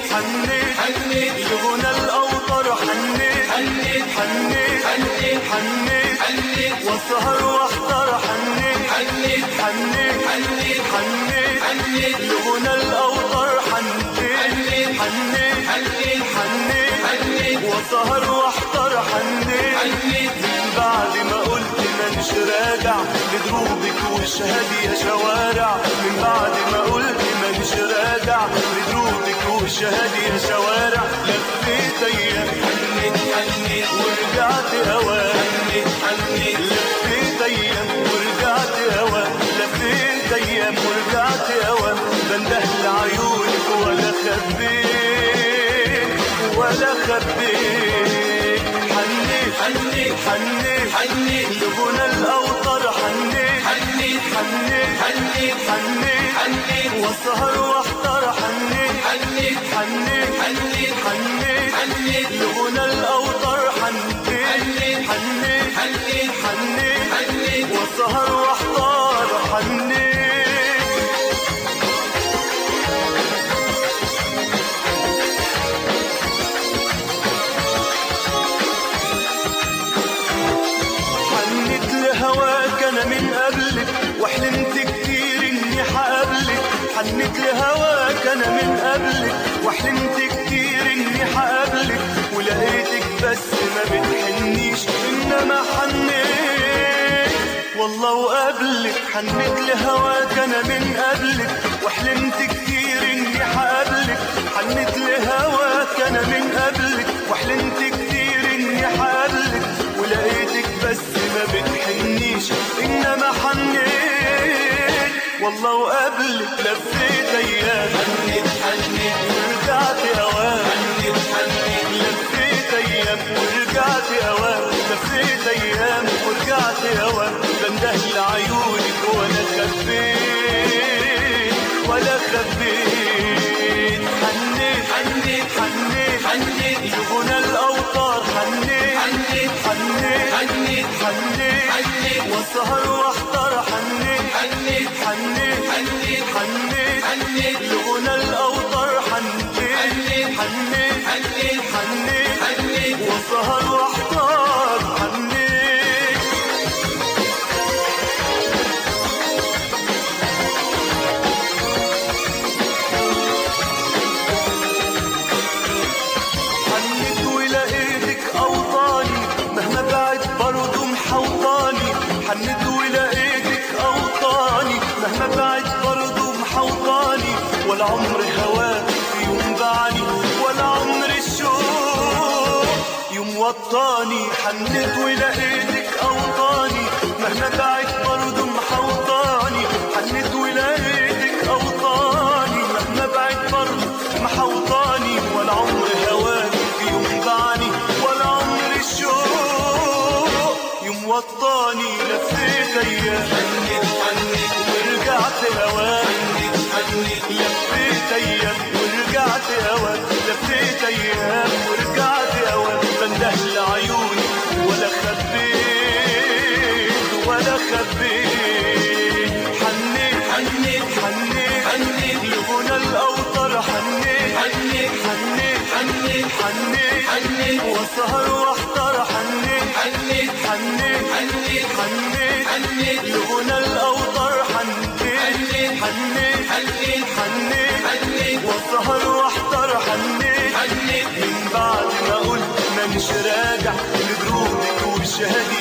حنيت حنيت لغنى الأوطار حنيت حنيت حنيت حنيت حنيت حنيت واسهر واحضر حنيت حنيت حنيت حنيت حنيت حنيت لغنى الأوطار حنيت حنيت حنيت حنيت حنيت حنيت واسهر واحضر حنيت حنيت من بعد ما قلت مانيش راجع لدروبك واشهد يا شوارع من بعد ما قلت مانيش راجع لدروبك واشهد يا شوارع لفيت ايام حنيت حنيت ورجعت هوا حنيت حنيت لفيت ايام ورجعت هوا لفيت ايام ورجعت هوا بنده لعيونك ولا خبيت ولا خبيت حنيت حنيت حنيت حنيت لغنى الأوطار حنيت حنيت حنيت حنيت حنيت حنيت واسهر واحضر حنيت حنيت حنيت حنيت حنيت حنيت لغنى الأوطار حنيت حنيت حنيت حنيت حنيت حنيت واسهر واحضر حنيت من قبلك وحلمت كتير اني حقابلك حنيت لهواك انا من قبلك وحلمت كتير اني حقابلك ولقيتك بس ما بتحنيش انما حنيت والله وقبلك حنيت لهواك انا من قبلك وحلمت كتير اني حقابلك حنيت لهواك انا من قبلك وحلمت كتير اني حقابلك ولقيتك بس ما بتحنيش انما حنيت والله وقبلك لفيت ايام حنيت حنيت ورجعت اوام حنيت حنيت لفيت ايام ورجعت اوام لفيت ايام ورجعت اوام بنده لعيونك ولا خبيت ولا خبيت حنيت حنيت حنيت حنيت لغنى الاوطار حنيت حنيت حنيت حنيت حنيت حنيت واسهر واحضر حنيت حنيت حنيت حنيت حنيت حنيت لغنى الاوطار حنيت حنيت حنيت حنيت حنيت حنيت واسهر واحضر حنيت حنيت ولقيتك أوطاني مهما بعد برضو محوطاني ولا عمر هواك في يوم بعني ولا عمر الشوق يوم وطاني حنيت ولقيتك أوطاني مهما بعد برضو محوطاني حنيت ولقيتك أوطاني مهما بعد برضو محوطاني ولا عمر هواك في يوم بعني ولا عمر الشوق يوم وطاني لفيت ايام حنيت حنيت ورجعت هواك حنيت حنيت لفيت ايام ورجعت هواك لفيت ايام ورجعت هواك بنده لعيوني ولا خبيت ولا خبيت حنيت حنيت حنيت حنيت لغنى الاوطار حنيت حنيت حنيت حنيت حنيت حنيت واسهر واحضر حنيت حنيت حنيت حنيت حنيت حنيت لغنى الأوطار حنيت حنيت حنيت حنيت حنيت واسهر واحضر حنيت حنيت من بعد ما قلت مانيش راجع لدروبك وشهادي